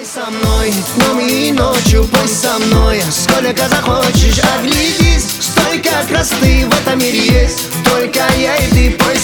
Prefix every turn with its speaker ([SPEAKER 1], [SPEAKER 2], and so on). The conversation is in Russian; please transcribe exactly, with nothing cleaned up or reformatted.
[SPEAKER 1] Пой со мной днем и ночью, пой со мной сколько захочешь, оглядись. Столько красоты в этом мире есть, только я и ты. Пой